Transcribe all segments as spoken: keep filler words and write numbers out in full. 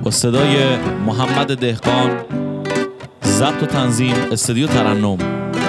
با صدای محمد دهقان، ضبط و تنظیم استودیو ترنم.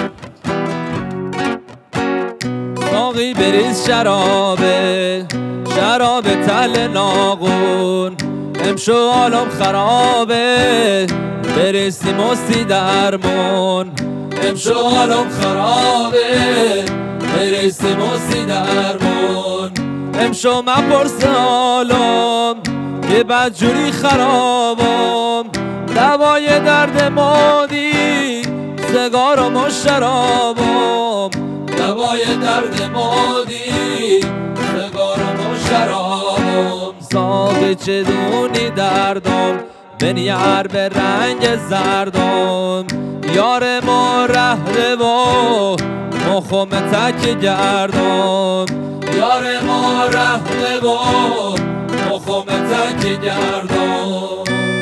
ساقی بریز شرابه، شراب تل ناقون، امشو عالم خرابه، بریستی مستی درمون. امشو عالم خرابه، بریستی مستی درمون. امشو مپرس عالم که بدجوری خرابم، دوای درد مادی سگارم و شرابم. دوای درد مادی سگارم و شرابم. ساقی چه دونی دردم بنیار به رنگ زردم، یار ما رهره و مخم تک گردم. یار ما رهره و مخم تک گردم.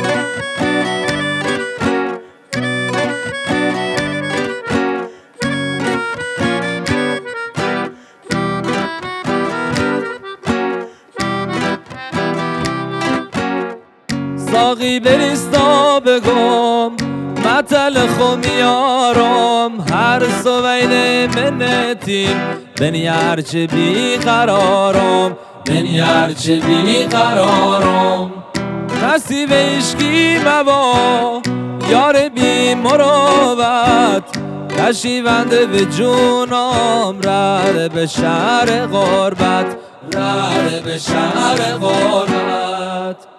ساقی بریستا بگم متل خمیارم، هر سویل منتیم بنیار چه بی قرارم. بنیار چه بی قرارم. نصیب عشقی مبا یار بی مروت، کشیونده به جونم رده به شهر غربت. رده به شهر غربت.